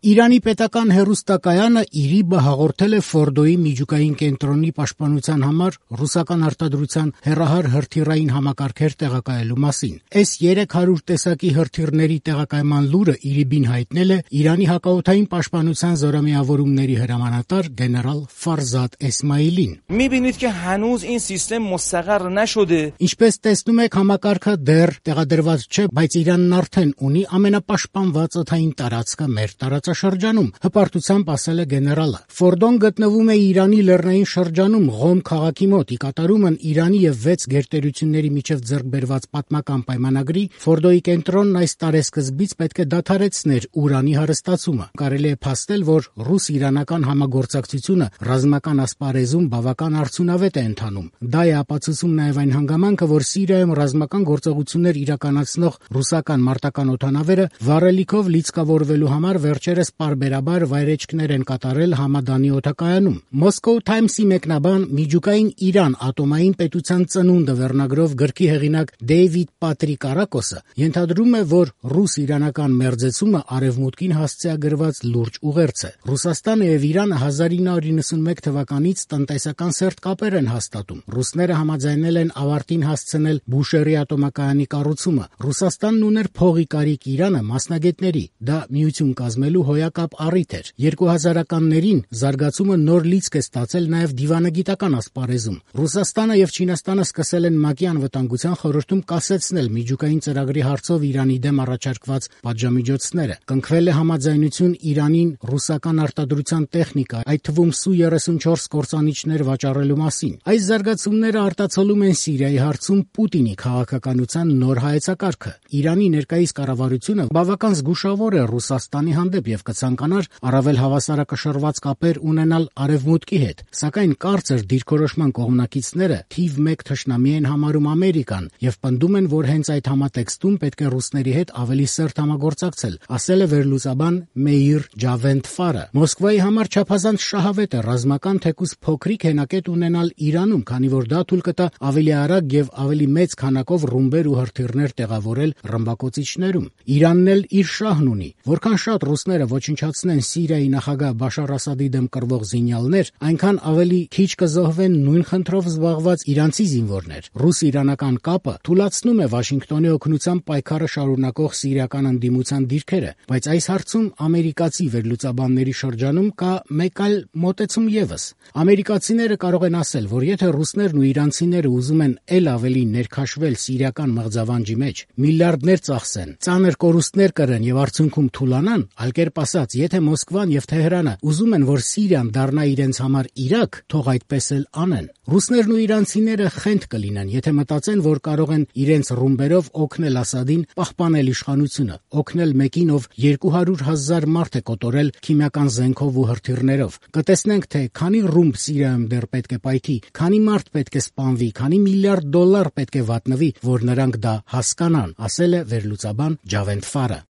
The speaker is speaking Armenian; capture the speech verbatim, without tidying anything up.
Իրանի պետական հեռուստակայանը ԻՐԻԲ-ը հաղորդել է Ֆորդոյի միջուկային կենտրոնի պաշտպանության համար ռուսական արտադրության հեռահար հրթիռային համակարգեր տեղակայելու մասին։ Էս երեք հարյուր տեսակի հրթիռների տեղակայման լուրը ԻՐԻԲ-ին հայտնել է Իրանի հակաօդային պաշտպանության զորամիավորումների հրամանատար գեներալ Ֆարզադ Էսմայիլին։ میبینید که هنوز این سیستم مستقر نشده. Ինչպես տեսնում եք, համակարգը դեռ տեղադրված չէ, բայց Իրանն արդեն ունի ամենապաշտպանված օդային տարածքը մեր տարածաշրջանում, հպարտությամբ ասել է գեներալը։ Ֆորդոն գտնվում է Իրանի լեռնային շրջանում Ղոմ քաղաքի մոտ։ Ի կատարումն Իրանի եւ վեց գերտերությունների միջև ձեռք բերված պատմական պայմանագրի Ֆորդոյի կենտրոնն այս տարեսկզբից պետք է դադարեցներ ուրանի հարստացումը։ Կարելի է փաստել, որ ռուս-իրանական համագործակցությունը ռազմական ասպարեզում բավական արդյունավետ է ընթանում։ Դա է ապացուցում նաև այն հանգամանքը, որ Սիրիայում ռազմական գործողություններ իրականացնող ռուսական մարտական օդանավերը վառելիքով լիցքավորվելու համար վերջերս պարբերաբար վայրէջքներ են կատարել Համադանի օդակայանում։ Moscow Times-ի մեկնաբան միջուկային Իրան ատոմային պետության ծնունդը վերնագրով գրքի հեղինակ Դեյվիդ Պատրիկ Արակոսը ենթադրում է, որ ռուս-իրանական մերձեցումը արևմուտքին հասցեագրված լուրջ ուղերձ է։ Ռուսաստանը եւ Իրանը հազար ինը հարյուր նվաթ թվականից տնտեսական սերտ կապեր են հաստատում։ Ռուսները համաձայնել են ավարտին հասցնել Բուշերի ատոմակայանի կառուցումը։ Ռուսաստանն ուներ փողի կարիք Իրանը մասնագետների, դա միություն կազմելու հոյակապ առիթ էր։ երկու հազարականներին զարգացումը նոր լիցք է ստացել նաև դիվանագիտական ասպարեզում։ Ռուսաստանը եւ Չինաստանը սկսել են ՄԱԿ-ի անվտանգության խորհրդում կասեցնել միջուկային ծրագրի հարցով Իրանի դեմ առաջարկված պատժամիջոցները։ Կնքվել է համաձայնություն Իրանին ռուսական արտադրության տեխնիկա, այդ թվում Սու երեսունչորս կործանիչներ վաճառելու մասին։ Այս զարգացումները արտացոլում են Սիրիայի հարցում Պուտինի քաղաքականության նոր հայեցակարգը։ Իրանի ներկայիս կառավարությունը բավական զգուշավոր է Ռուսաստանի հանդեպ եւ կցանկանար առավել հավասարակշռված կապեր ունենալ Արևմուտքի հետ, սակայն կարծր դիրքորոշման կողմնակիցները թիվ մեկ թշնամի են համարում Ամերիկան եւ պնդում են, որ հենց այդ համատեքստում պետք է ռուսների հետ ավելի սերտ համագործակցել, ասել է վերլուծաբան Մեիր Ջավենդֆարը։ Մոսկվայի համար չափազանց շահավետ է ռազմական թեկուզ փոքրիկ հենակետ ունենալ Իրանում, քանի որ դա թույլ կտա ավելի արագ եւ ավելի մեծ քանակով ռումբեր ու հրթիռներ տեղավորել ռմբակոծիչներում։ Իրանն էլ իր շահն ունի։ Որքան շատ ռուսները ոչնչացնեն Սիրիայի նախագահ Բաշար Ասադի դեմ կռվող զինյալներ, այնքան ավելի քիչ կզոհվեն նույն խնդրով զբաղված իրանցի զինվորներ։ Ռուս-իրանական կապը թույլատնում է Վաշինգտոնի օգնությամբ պայքարը շարունակող սիրիական ընդդիմության դիրքերը, բայց այս հարցում ամերիկացի վերլուծաբանների շրջանում կա մեկ այլ մոտեցում եւս։ Ամերիկացիները կարող են ասել, որ եթե ռուսներն ու իրանցիները ուզում են ել ավելի ներքաշվել սիրիական մղձավանջի մեջ, միլիարդներ ծախսեն, ծանր կորուստներ կրեն եւ արդյունքում թուլանան, այլ կերպ ասած, եթե Մոսկվան եւ Թեհրանը ուզում են, որ Սիրիան դառնա իրենց համար Իրաք, թող այդպես էլ անեն։ Ռուսներն ու իրանցիները խենթ կլինեն, եթե մտածեն, որ կարող են իրենց ռումբերով օգնել Ասադին պահպանել իշխանությունը, օգնել մեկին, ով երկու հարյուր հազար մարդ է կոտորել քիմիական զենքով ու հրթիռներով։ Կտեսնենք, թե քանի ռումբ Սիրիայում դեռ պետք է պայթի, քանի մարդ պետք է սպանվի, քանի միլիարդ դոլար պետք է վատնվի, որ նրանք դա հասկանան, ասել է վերլուծաբան Ջավենդֆարը։